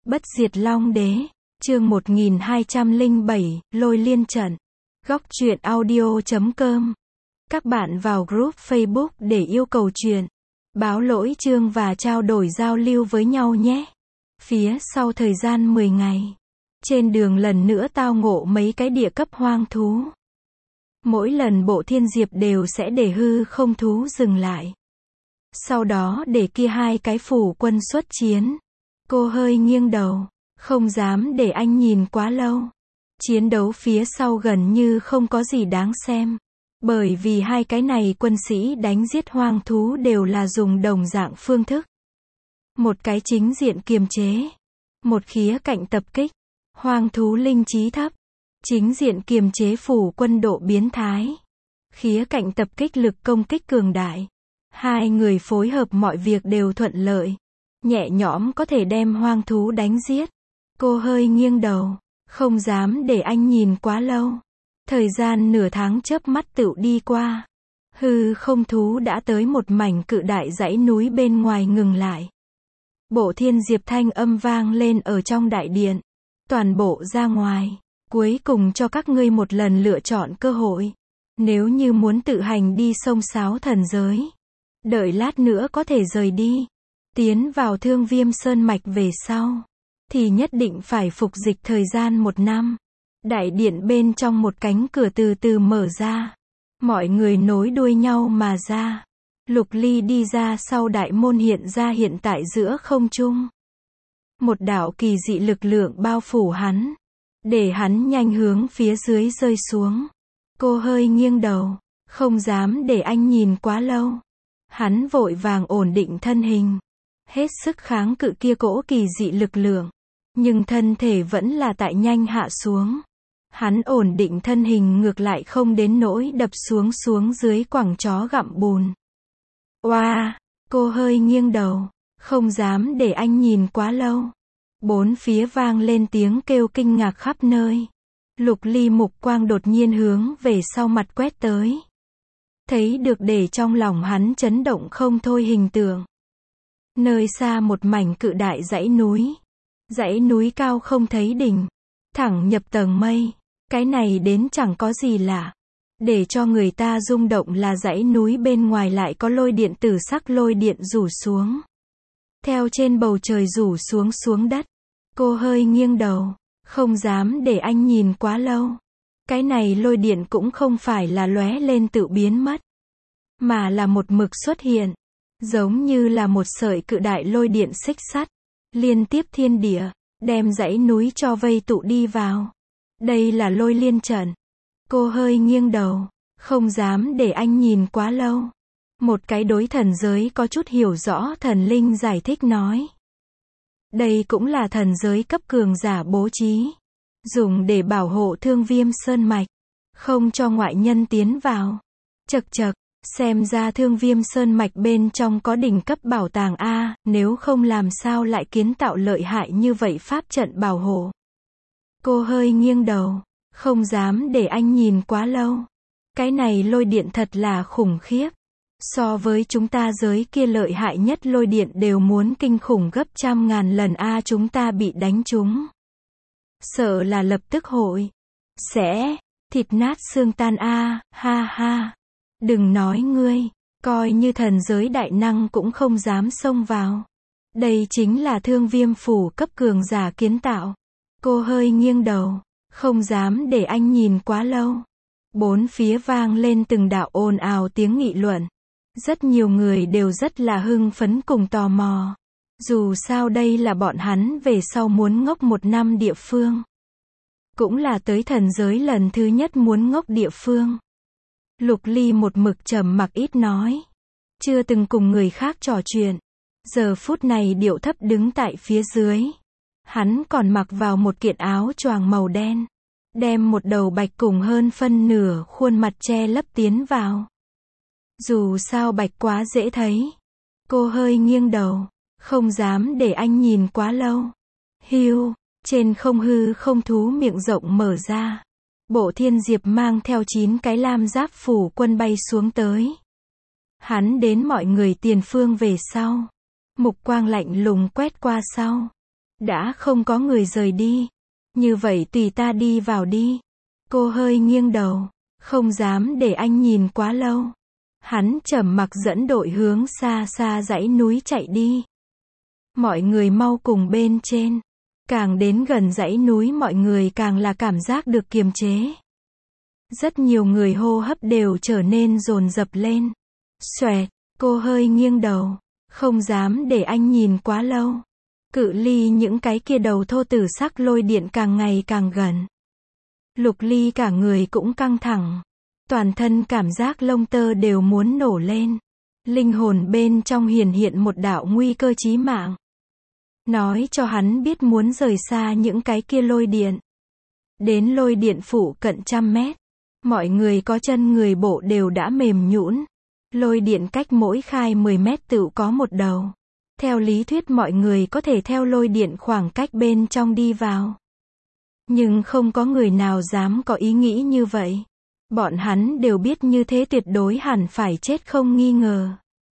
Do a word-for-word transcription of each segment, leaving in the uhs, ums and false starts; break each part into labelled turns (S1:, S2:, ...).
S1: Bất diệt long đế, chương một nghìn hai trăm lẻ bảy, lôi liên trận. Góc truyện audio chấm com. Các bạn vào group Facebook để yêu cầu truyện, báo lỗi chương và trao đổi giao lưu với nhau nhé. Phía sau thời gian mười ngày, trên đường lần nữa tao ngộ mấy cái địa cấp hoang thú. Mỗi lần Bộ Thiên Diệp đều sẽ để hư không thú dừng lại. Sau đó để kia hai cái phủ quân xuất chiến. Cô hơi nghiêng đầu, không dám để anh nhìn quá lâu. Chiến đấu phía sau gần như không có gì đáng xem. Bởi vì hai cái này quân sĩ đánh giết hoang thú đều là dùng đồng dạng phương thức. Một cái chính diện kiềm chế. Một khía cạnh tập kích. Hoang thú linh trí thấp. Chính diện kiềm chế phủ quân độ biến thái. Khía cạnh tập kích lực công kích cường đại. Hai người phối hợp mọi việc đều thuận lợi. Nhẹ nhõm có thể đem hoang thú đánh giết. Cô hơi nghiêng đầu, không dám để anh nhìn quá lâu. Thời gian nửa tháng chớp mắt tựu đi qua. Hư không thú đã tới một mảnh cự đại dãy núi bên ngoài ngừng lại. Bộ Thiên Diệp thanh âm vang lên ở trong đại điện. Toàn bộ ra ngoài. Cuối cùng cho các ngươi một lần lựa chọn cơ hội. Nếu như muốn tự hành đi sông Sáo thần giới, đợi lát nữa có thể rời đi. Tiến vào Thương Viêm Sơn Mạch về sau, thì nhất định phải phục dịch thời gian một năm. Đại điện bên trong một cánh cửa từ từ mở ra. Mọi người nối đuôi nhau mà ra. Lục Ly đi ra sau đại môn hiện ra hiện tại giữa không trung. Một đạo kỳ dị lực lượng bao phủ hắn. Để hắn nhanh hướng phía dưới rơi xuống. Cô hơi nghiêng đầu, không dám để anh nhìn quá lâu. Hắn vội vàng ổn định thân hình. Hết sức kháng cự kia cỗ kỳ dị lực lượng. Nhưng thân thể vẫn là tại nhanh hạ xuống. Hắn ổn định thân hình ngược lại không đến nỗi đập xuống xuống dưới quẳng chó gặm bùn. Oa, wow, cô hơi nghiêng đầu, không dám để anh nhìn quá lâu. Bốn phía vang lên tiếng kêu kinh ngạc khắp nơi. Lục Ly mục quang đột nhiên hướng về sau mặt quét tới. Thấy được để trong lòng hắn chấn động không thôi hình tượng. Nơi xa một mảnh cự đại dãy núi. Dãy núi cao không thấy đỉnh. Thẳng nhập tầng mây. Cái này đến chẳng có gì lạ. Để cho người ta rung động là dãy núi bên ngoài lại có lôi điện tử sắc lôi điện rủ xuống. Theo trên bầu trời rủ xuống xuống đất. Cô hơi nghiêng đầu. Không dám để anh nhìn quá lâu. Cái này lôi điện cũng không phải là lóe lên tự biến mất. Mà là một mực xuất hiện. Giống như là một sợi cự đại lôi điện xích sắt. Liên tiếp thiên địa. Đem dãy núi cho vây tụ đi vào. Đây là lôi liên trận. Cô hơi nghiêng đầu. Không dám để anh nhìn quá lâu. Một cái đối thần giới có chút hiểu rõ thần linh giải thích nói. Đây cũng là thần giới cấp cường giả bố trí. Dùng để bảo hộ Thương Viêm Sơn Mạch. Không cho ngoại nhân tiến vào. Chật chật, xem ra Thương Viêm Sơn Mạch bên trong có đỉnh cấp bảo tàng A, nếu không làm sao lại kiến tạo lợi hại như vậy pháp trận bảo hộ. Cô hơi nghiêng đầu, không dám để anh nhìn quá lâu. Cái này lôi điện thật là khủng khiếp. So với chúng ta giới kia lợi hại nhất lôi điện đều muốn kinh khủng gấp trăm ngàn lần A, chúng ta bị đánh trúng. Sợ là lập tức hội. Sẽ, thịt nát xương tan A, ha ha. Đừng nói ngươi, coi như thần giới đại năng cũng không dám xông vào. Đây chính là Thương Viêm phủ cấp cường giả kiến tạo. Cô hơi nghiêng đầu, không dám để anh nhìn quá lâu. Bốn phía vang lên từng đạo ồn ào tiếng nghị luận. Rất nhiều người đều rất là hưng phấn cùng tò mò. Dù sao đây là bọn hắn về sau muốn ngốc một năm địa phương. Cũng là tới thần giới lần thứ nhất muốn ngốc địa phương. Lục Ly một mực trầm mặc ít nói. Chưa từng cùng người khác trò chuyện. Giờ phút này điệu thấp đứng tại phía dưới. Hắn còn mặc vào một kiện áo choàng màu đen. Đem một đầu bạch cùng hơn phân nửa khuôn mặt che lấp tiến vào. Dù sao bạch quá dễ thấy. Cô hơi nghiêng đầu. Không dám để anh nhìn quá lâu. Hiu, trên không hư không thú miệng rộng mở ra. Bộ Thiên Diệp mang theo chín cái lam giáp phủ quân bay xuống tới. Hắn đến mọi người tiền phương về sau. Mục quang lạnh lùng quét qua sau. Đã không có người rời đi. Như vậy tùy ta đi vào đi. Cô hơi nghiêng đầu. Không dám để anh nhìn quá lâu. Hắn trầm mặc dẫn đội hướng xa xa dãy núi chạy đi. Mọi người mau cùng bên trên. Càng đến gần dãy núi mọi người càng là cảm giác được kiềm chế. Rất nhiều người hô hấp đều trở nên dồn dập lên. Xoẹt, cô hơi nghiêng đầu. Không dám để anh nhìn quá lâu. Cự ly những cái kia đầu thô tử sắc lôi điện càng ngày càng gần. Lục Ly cả người cũng căng thẳng. Toàn thân cảm giác lông tơ đều muốn nổ lên. Linh hồn bên trong hiển hiện một đạo nguy cơ chí mạng. Nói cho hắn biết muốn rời xa những cái kia lôi điện. Đến lôi điện phụ cận trăm mét. Mọi người có chân người bộ đều đã mềm nhũn. Lôi điện cách mỗi khai mười mét tựu có một đầu. Theo lý thuyết mọi người có thể theo lôi điện khoảng cách bên trong đi vào. Nhưng không có người nào dám có ý nghĩ như vậy. Bọn hắn đều biết như thế tuyệt đối hẳn phải chết không nghi ngờ.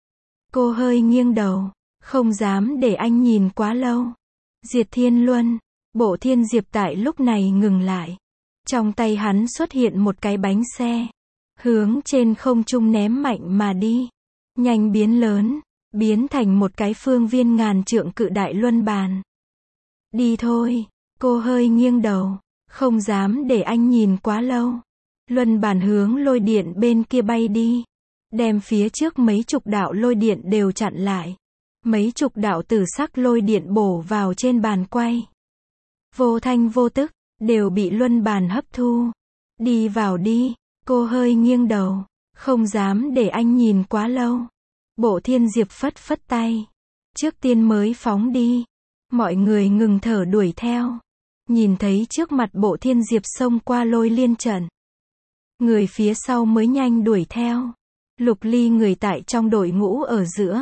S1: Cô hơi nghiêng đầu. Không dám để anh nhìn quá lâu. Diệt Thiên Luân. Bộ Thiên Diệp tại lúc này ngừng lại. Trong tay hắn xuất hiện một cái bánh xe. Hướng trên không trung ném mạnh mà đi. Nhanh biến lớn. Biến thành một cái phương viên ngàn trượng cự đại luân bàn. Đi thôi. Cô hơi nghiêng đầu. Không dám để anh nhìn quá lâu. Luân bàn hướng lôi điện bên kia bay đi. Đem phía trước mấy chục đạo lôi điện đều chặn lại. Mấy chục đạo tử sắc lôi điện bổ vào trên bàn quay. Vô thanh vô tức, đều bị luân bàn hấp thu. Đi vào đi. Cô hơi nghiêng đầu. Không dám để anh nhìn quá lâu. Bộ Thiên Diệp phất phất tay. Trước tiên mới phóng đi. Mọi người ngừng thở đuổi theo. Nhìn thấy trước mặt Bộ Thiên Diệp xông qua lôi liên trận. Người phía sau mới nhanh đuổi theo. Lục Ly người tại trong đội ngũ ở giữa.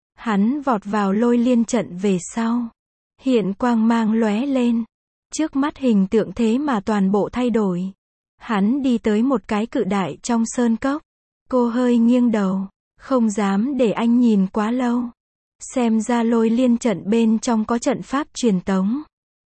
S1: Hắn vọt vào lôi liên trận về sau. Hiện quang mang lóe lên. Trước mắt hình tượng thế mà toàn bộ thay đổi. Hắn đi tới một cái cự đại trong sơn cốc. Cô hơi nghiêng đầu. Không dám để anh nhìn quá lâu. Xem ra lôi liên trận bên trong có trận pháp truyền tống.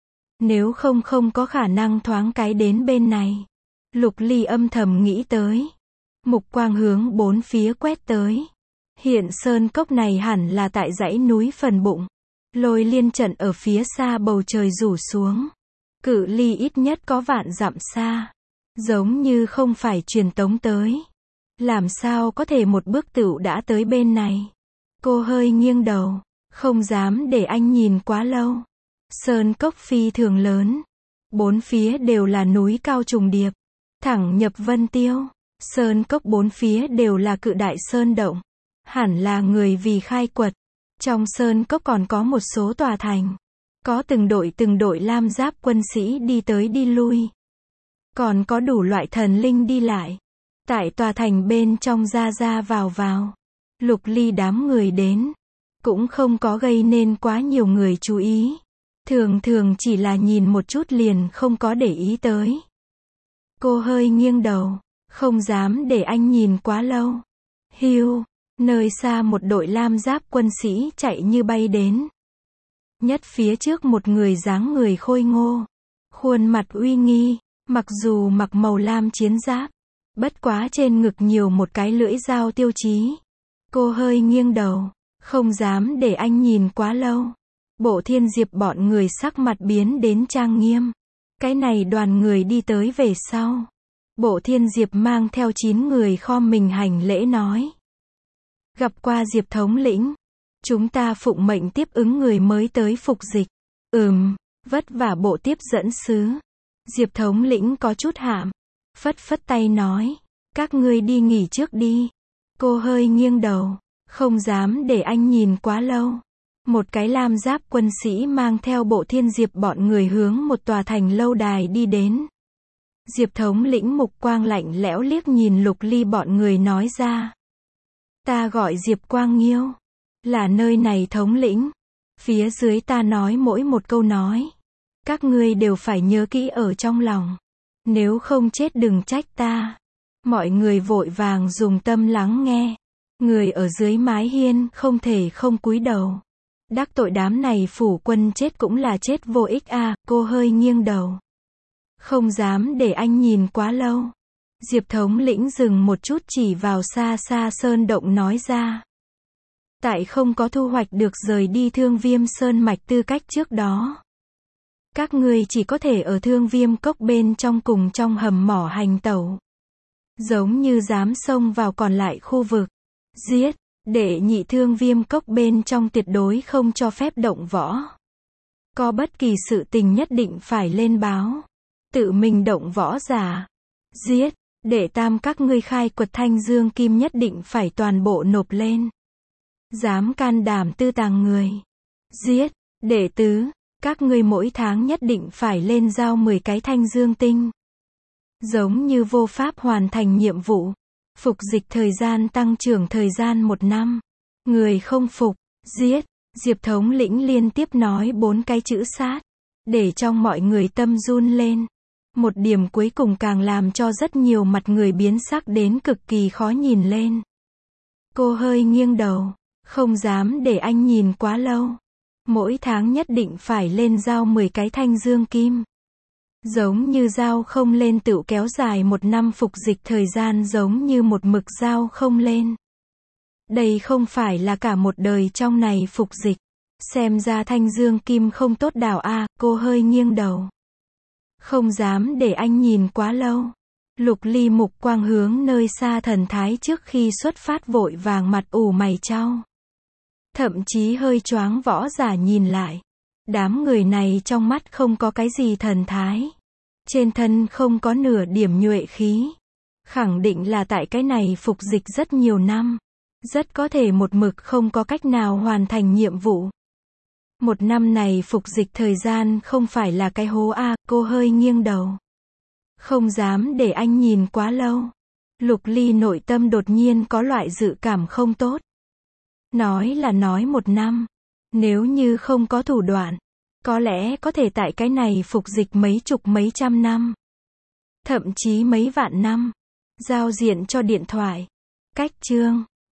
S1: Nếu không không có khả năng thoáng cái đến bên này. Lục Ly âm thầm nghĩ tới. Mục quang hướng bốn phía quét tới. Hiện sơn cốc này hẳn là tại dãy núi phần bụng. Lôi liên trận ở phía xa bầu trời rủ xuống. Cự ly ít nhất có vạn dặm xa. Giống như không phải truyền tống tới. Làm sao có thể một bước tựu đã tới bên này. Cô hơi nghiêng đầu. Không dám để anh nhìn quá lâu. Sơn cốc phi thường lớn. Bốn phía đều là núi cao trùng điệp. Thẳng nhập Vân Tiêu. Sơn cốc bốn phía đều là cự đại sơn động. Hẳn là người vì khai quật. Trong sơn cốc còn có một số tòa thành. Có từng đội từng đội lam giáp quân sĩ đi tới đi lui. Còn có đủ loại thần linh đi lại. Tại tòa thành bên trong ra ra vào vào. Lục Ly đám người đến. Cũng không có gây nên quá nhiều người chú ý. Thường thường chỉ là nhìn một chút liền không có để ý tới. Cô hơi nghiêng đầu. Không dám để anh nhìn quá lâu. Hiu. Nơi xa một đội lam giáp quân sĩ chạy như bay đến. Nhất phía trước một người dáng người khôi ngô. Khuôn mặt uy nghi. Mặc dù mặc màu lam chiến giáp. Bất quá trên ngực nhiều một cái lưỡi dao tiêu chí. Cô hơi nghiêng đầu. Không dám để anh nhìn quá lâu. Bộ Thiên Diệp bọn người sắc mặt biến đến trang nghiêm. Cái này đoàn người đi tới về sau. Bộ Thiên Diệp mang theo chín người khom mình hành lễ nói. Gặp qua Diệp thống lĩnh. Chúng ta phụng mệnh tiếp ứng người mới tới phục dịch. Ừm, vất vả bộ tiếp dẫn sứ. Diệp thống lĩnh có chút hạm. Phất phất tay nói. Các ngươi đi nghỉ trước đi. Cô hơi nghiêng đầu. Không dám để anh nhìn quá lâu. Một cái lam giáp quân sĩ mang theo Bộ Thiên Diệp bọn người hướng một tòa thành lâu đài đi đến. Diệp thống lĩnh mục quang lạnh lẽo liếc nhìn Lục Ly bọn người nói ra. Ta gọi Diệp Quang Nghiêu. Là nơi này thống lĩnh. Phía dưới ta nói mỗi một câu nói. Các ngươi đều phải nhớ kỹ ở trong lòng. Nếu không chết đừng trách ta. Mọi người vội vàng dùng tâm lắng nghe. Người ở dưới mái hiên không thể không cúi đầu. Đắc tội đám này phủ quân chết cũng là chết vô ích à, cô hơi nghiêng đầu. Không dám để anh nhìn quá lâu. Diệp thống lĩnh dừng một chút chỉ vào xa xa sơn động nói ra. Tại không có thu hoạch được rời đi Thương Viêm Sơn mạch tư cách trước đó. Các ngươi chỉ có thể ở Thương Viêm cốc bên trong cùng trong hầm mỏ hành tẩu. Giống như dám xông vào còn lại khu vực. Giết, để nhị Thương Viêm cốc bên trong tuyệt đối không cho phép động võ. Có bất kỳ sự tình nhất định phải lên báo. Tự mình động võ giả. Giết, để tam các ngươi khai quật thanh dương kim nhất định phải toàn bộ nộp lên. Dám can đảm tư tàng người. Giết, đệ tứ, các ngươi mỗi tháng nhất định phải lên giao mười cái thanh dương tinh. Giống như vô pháp hoàn thành nhiệm vụ. Phục dịch thời gian tăng trưởng thời gian một năm. Người không phục, giết. Diệp thống lĩnh liên tiếp nói bốn cái chữ sát. Để trong mọi người tâm run lên. Một điểm cuối cùng càng làm cho rất nhiều mặt người biến sắc đến cực kỳ khó nhìn lên. Cô hơi nghiêng đầu. Không dám để anh nhìn quá lâu. Mỗi tháng nhất định phải lên giao mười cái thanh dương kim. Giống như giao không lên tự kéo dài một năm phục dịch thời gian giống như một mực giao không lên. Đây không phải là cả một đời trong này phục dịch. Xem ra thanh dương kim không tốt đào a, cô hơi nghiêng đầu. Không dám để anh nhìn quá lâu. Lục Ly mục quang hướng nơi xa thần thái trước khi xuất phát vội vàng mặt ủ mày chau. Thậm chí hơi choáng võ giả nhìn lại. Đám người này trong mắt không có cái gì thần thái. Trên thân không có nửa điểm nhuệ khí. Khẳng định là tại cái này phục dịch rất nhiều năm. Rất có thể một mực không có cách nào hoàn thành nhiệm vụ. Một năm này phục dịch thời gian không phải là cái hố a, cô hơi nghiêng đầu. Không dám để anh nhìn quá lâu. Lục Ly nội tâm đột nhiên có loại dự cảm không tốt. Nói là nói một năm. Nếu như không có thủ đoạn, có lẽ có thể tại cái này phục dịch mấy chục mấy trăm năm. Thậm chí mấy vạn năm. Giao diện cho điện thoại. Cách chương.